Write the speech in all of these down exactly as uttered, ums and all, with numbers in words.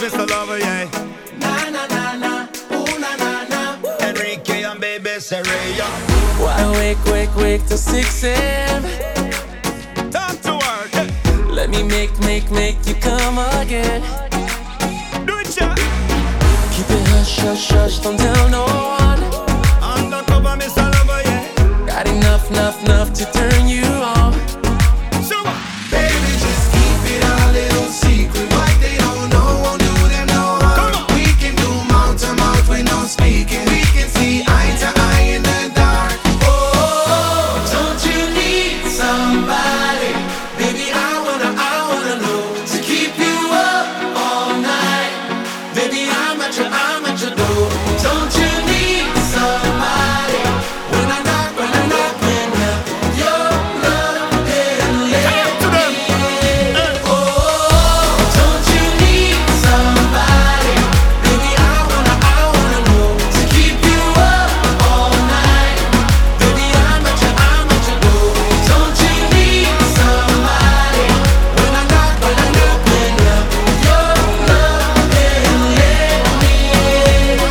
Mister Lover, yeah. Na na na na, ooh na na na. Enrique and baby Seraya. Why wake, wake, wake till six a m? Time to work. Let me make, make, make you come again. Do it, yeah. Keep it hush, hush, hush, don't tell no one. Undercover, Mister Lover, yeah. Got enough, enough, enough to turn you on. Sure. Baby, just keep it a little secret. What they don't know won't do them no harm. We can do mouth to mouth with no speaking. We can see eye to eye in the dark. Oh, don't you need somebody? Baby, I wanna, I wanna know to keep you up all night. Baby, I'm at your, I'm at your door. Don't you need somebody? When I knock, when I knock, when up your love and let me in. Oh, don't you need somebody? Baby, I wanna, I wanna know to keep you up all night. Baby, I'm at your, I'm at your door. Don't you need somebody? When I knock, when I knock, when up your love and let me in.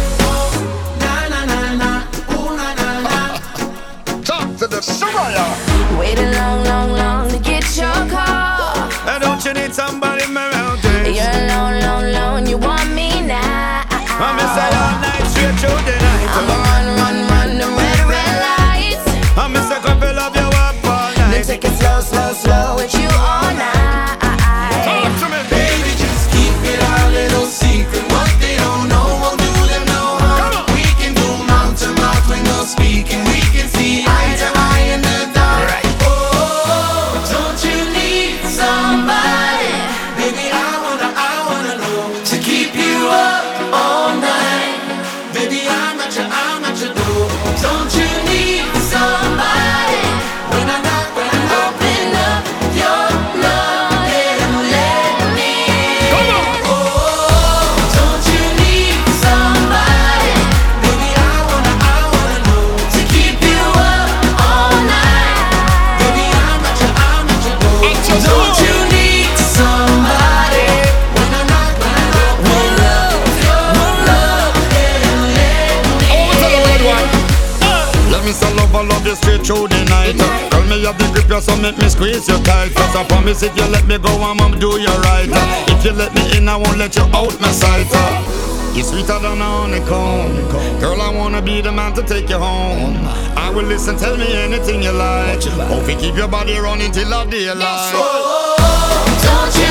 Na na na na, ooh na na na. Talk to the Seraya. Waited long, long, long to get your call. And don't you need somebody around this? You're alone, alone, alone. You want me now? I'm inside all night, straight through the night. I'ma run, run, run the red, red lights. I'm Mister Couple of you up all Then night. take it slow, slow, slow with you all night. Talk to me, Baby, just keep it our little secret. What they don't know won't do them no harm. We can do mouth to mouth with no speaking. We can see eye to eye in the dark. Oh, don't you need somebody? Baby, I wanna, I wanna know to keep you up all night. Baby, I'm at your, I'm at your door. Don't you need somebody? When I knock, when I knock, open up your love and let me in. Oh, don't you need somebody? Baby, I wanna, I wanna know to keep you up all night. Baby, I'm at your, I'm at your door. Don't you need somebody? When I knock, when I knock, when love, your love and let me in. Let me say love, I love you straight through the night. Tell me you have the grip, you so make me squeeze you tight. Cause I promise if you let me go, I'ma do you right. If you let me in, I won't let you out my sight. You're sweeter than a honeycomb. Girl, I wanna be the man to take you home. I will listen, tell me anything you like. Hope you keep your body running till the daylight. Oh, don't you